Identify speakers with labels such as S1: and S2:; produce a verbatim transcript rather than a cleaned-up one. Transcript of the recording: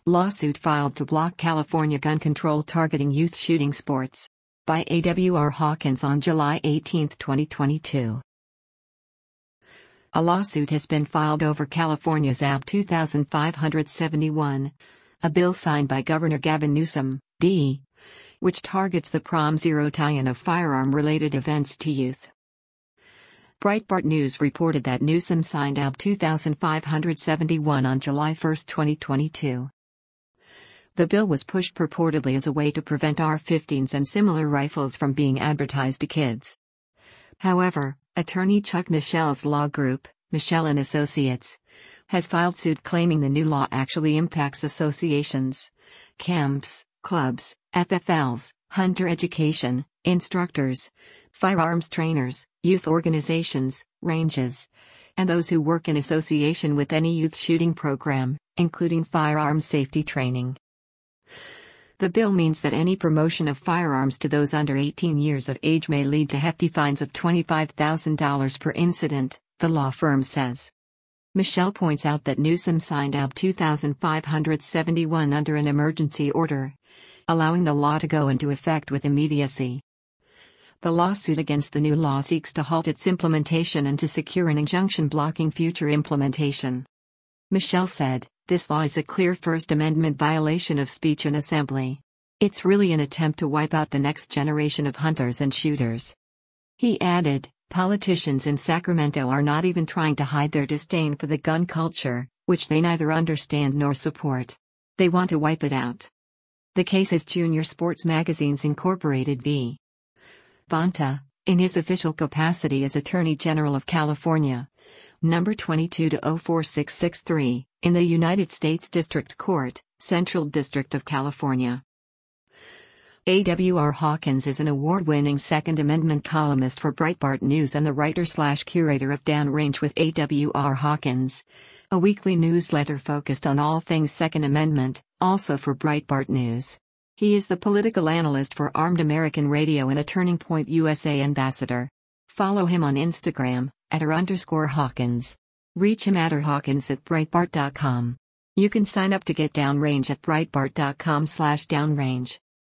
S1: Lawsuit filed to block California gun control targeting youth shooting sports. By A W R Hawkins on July eighteenth, twenty twenty-two. A lawsuit has been filed over California's A B two thousand five hundred seventy-one, a bill signed by Governor Gavin Newsom, D, which targets the Prom Zero tie-in of firearm-related events to youth. Breitbart News reported that Newsom signed A B two thousand five hundred seventy-one on July first, twenty twenty-two. The bill was pushed purportedly as a way to prevent A R fifteens and similar rifles from being advertised to kids. However, attorney Chuck Michel's law group, Michel and Associates, has filed suit claiming the new law actually impacts associations, camps, clubs, F F Ls, hunter education, instructors, firearms trainers, youth organizations, ranges, and those who work in association with any youth shooting program, including firearms safety training. The bill means that any promotion of firearms to those under eighteen years of age may lead to hefty fines of twenty-five thousand dollars per incident, the law firm says. Michel points out that Newsom signed A B two thousand five hundred seventy-one under an emergency order, allowing the law to go into effect with immediacy. The lawsuit against the new law seeks to halt its implementation and to secure an injunction blocking future implementation. Michel said, "This law is a clear First Amendment violation of speech and assembly. It's really an attempt to wipe out the next generation of hunters and shooters." He added, "Politicians in Sacramento are not even trying to hide their disdain for the gun culture, which they neither understand nor support. They want to wipe it out." The case is Junior Sports Magazines Incorporated v. Bonta, in his official capacity as Attorney General of California, number twenty-two to oh four six six three, in the United States District Court, Central District of California. A W R Hawkins is an award-winning Second Amendment columnist for Breitbart News and the writer-slash-curator of Downrange with A W R Hawkins, a weekly newsletter focused on all things Second Amendment, also for Breitbart News. He is the political analyst for Armed American Radio and a Turning Point U S A ambassador. Follow him on Instagram, at r underscore Hawkins. Reach him at rhawkins at breitbart dot com. You can sign up to get Downrange at breitbart dot com slash downrange.